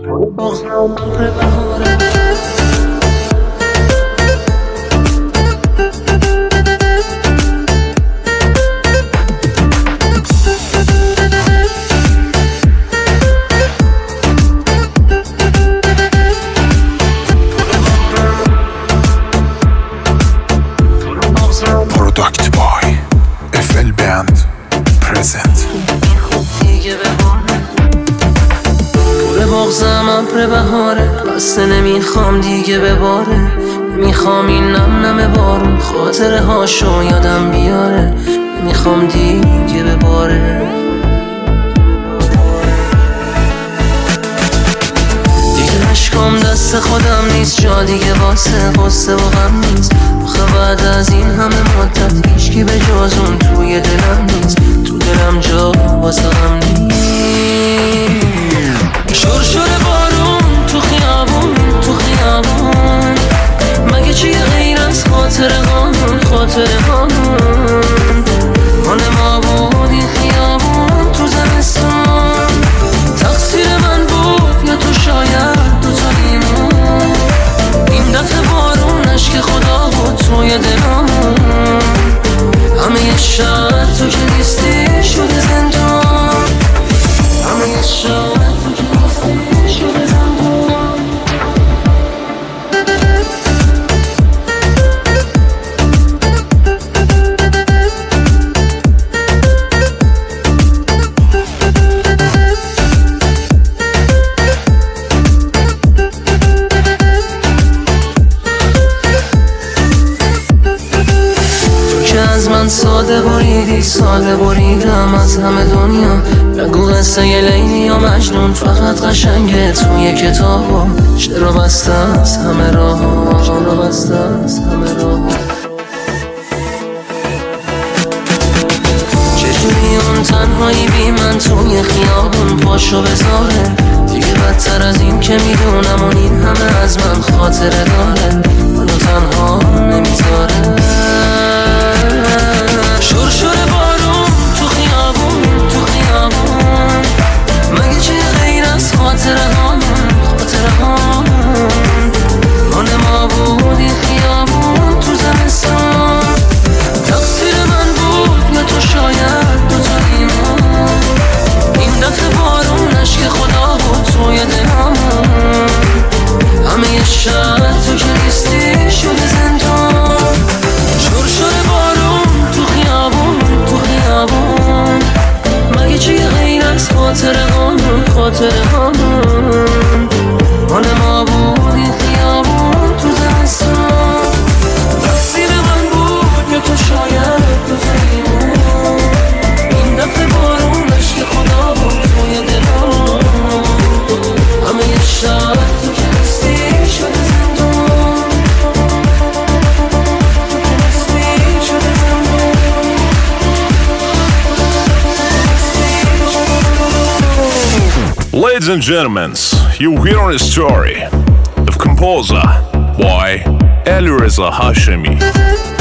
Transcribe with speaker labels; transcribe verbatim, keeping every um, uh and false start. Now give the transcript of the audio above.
Speaker 1: بسته نمیخوام دیگه بباره، میخوام این نم نم بارون خاطره هاشو یادم بیاره، میخوام دیگه بباره. دیگه عشقام دست خودم نیست، جا دیگه واسه قصه و غم نیست. آخه بعد از این همه مدت هیچکی به جز اون توی دلم نیست، تو دلم جا واسه غم نیست. شرشر بارون تو خیابون تو خیابون، مگه چیه غیر از خاطره هامون خاطره هامون؟ مال ما بود این خیابون تو زمستون، تقصیر من بود یا تو شاید دوتاییمون. این دفعه بارون عشق خدا بود توی دلامون، همه یه شهر تو که نیستی شده زندان، همه یه شهر تو که نیستی شده زندان. من ساده بریدی ساده بریدم از همه دنیا، نگو قصه ی لیلی یا مجنون، فقط قشنگه توی کتابا. چرا بسته است همه راه، چرا بسته است همه راه. چجوری اون تنهایی بی من توی خیابون پاشو بذاره؟ دیگه بدتر از این که میدونم اون این همه از من خاطره داره، منو تنها نمیذاره. شرشر بارون تو خیابون تو خیابون، مگه چه غیر از خاطره هامون خاطره هامون؟ مال ما بود این خیابون تو زمستان، تقصیر من بود یا تو شاید دوتاییمون. این دفعه بارون عشق خدا بود توی دلامون، همه یه شهر تو که نیستی شده زندان. شرشر بارون تو خیابون تو خیابون، مگه چیه غیر از خاطره هامون خاطره هامون؟ مال ما بود این خیابون تو زمستان، تقصیر من بود یا تو شاید دوتاییمون. این دفعه بارون عشق خدا بود توی دلامون، همه یه شهر تو که نیستی شده زندان.
Speaker 2: Ladies and gentlemen, you hear a story of composer by Ali Reza Hashemi.